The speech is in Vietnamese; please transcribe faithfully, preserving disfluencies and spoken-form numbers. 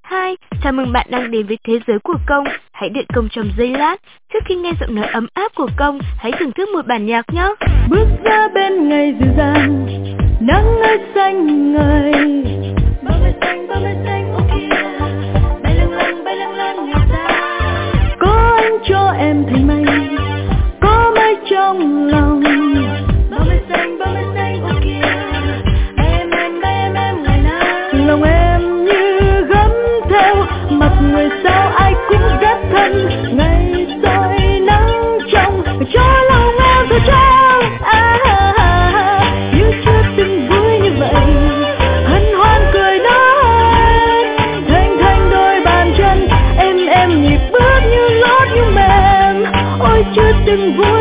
Hi, chào mừng bạn đang đến với thế giới của Công. Hãy đợi Công trong giây lát. Trước khi nghe giọng nói ấm áp của Công, hãy thưởng thức một bản nhạc nhé. Bước ra bên ngày dịu dàng, nắng ơi xanh ngời. Bờ mây xanh, bờ mây xanh, ô kìa, bay lâng lâng, bay lâng lâng người ta. Có anh cho em thành mây, có mây trong lòng. Bờ mây xanh, bờ mây xanh, ô kìa, bay em em, bay em em ngày nào. Lòng em như gấm theo mặt người sao ai cũng rất thân. Ngày rồi nắng trong cho lòng em thật trong. À, à, à, như chưa từng vui như vậy, hân hoan cười nói thanh thanh đôi bàn chân em em nhịp bước như lót như mềm. Ôi chưa từng vui